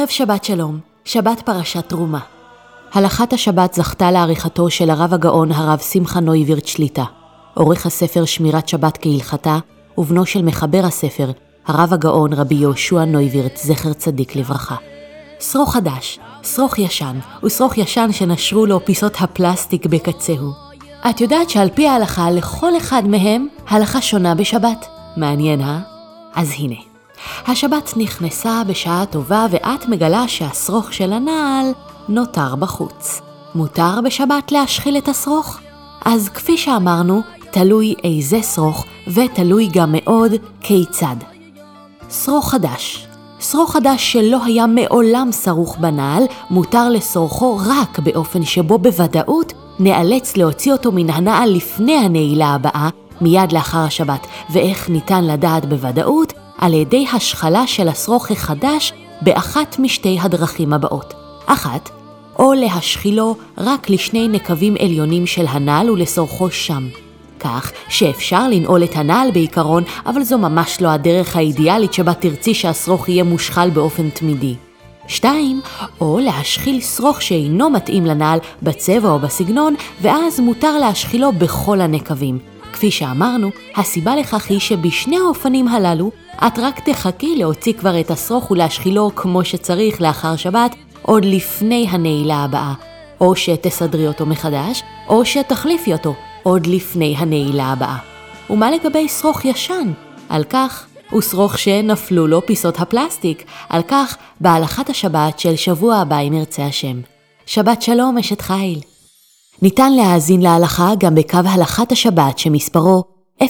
ערב שבת שלום, שבת פרשת תרומה. הלכת השבת זכתה לעריכתו של הרב הגאון הרב שמחה נויווירט שליטה, עורך הספר שמירת שבת כהלכתה, ובנו של מחבר הספר, הרב הגאון רבי יהושע נויווירט זכר צדיק לברכה. שרוך חדש, שרוך ישן, ושרוך ישן שנשרו לו פיסות הפלסטיק בקצהו. את יודעת שעל פי ההלכה לכל אחד מהם הלכה שונה בשבת. מעניין, אז הנה. השבת נכנסה בשעה טובה ואת מגלה שהשרוך של הנעל נותר בחוץ. מותר בשבת להשחיל את השרוך? אז כפי שאמרנו, תלוי איזה שרוך ותלוי גם מאוד כיצד. שרוך חדש. שרוך חדש שלא היה מעולם שרוך בנעל, מותר לשרוכו רק באופן שבו בוודאות נאלץ להוציא אותו מן הנעל לפני הנעילה הבאה, מיד לאחר השבת. ואיך ניתן לדעת בוודאות? על ידי השחלה של השרוך החדש באחת משתי הדרכים הבאות. אחת, או להשחילו רק לשני נקבים עליונים של הנעל ולשרוכו שם. כך שאפשר לנעול את הנעל בעיקרון, אבל זו ממש לא הדרך האידיאלית שבה תרצי שהשרוך יהיה מושחל באופן תמידי. 2. או להשחיל שרוך שאינו מתאים לנעל בצבע או בסגנון, ואז מותר להשחילו בכל הנקבים. כפי שאמרנו, הסיבה לכך היא שבשני האופנים הללו, את רק תחכי להוציא כבר את השרוך ולהשחילו כמו שצריך לאחר שבת, עוד לפני הנעילה הבאה. או שתסדרי אותו מחדש, או שתחליפי אותו עוד לפני הנעילה הבאה. ומה לגבי שרוך ישן? על כך הוא שרוך שנפלו לו פיסות הפלסטיק. על כך בהלכת השבת של שבוע הבא אם ירצה השם. שבת שלום אשת חיל. ניתן להאזין להלכה גם בקו הלכת השבת שמספרו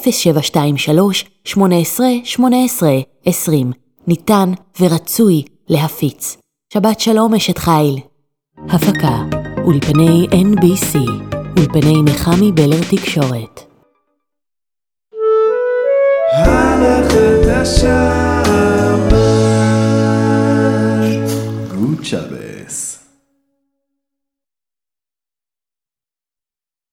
0723-18-18-20. ניתן ורצוי להפיץ. שבת שלום אשת חיל. הפקה אולפני NBC, אולפני נחמי בלר תקשורת. הלכת השבת. גוד שבס.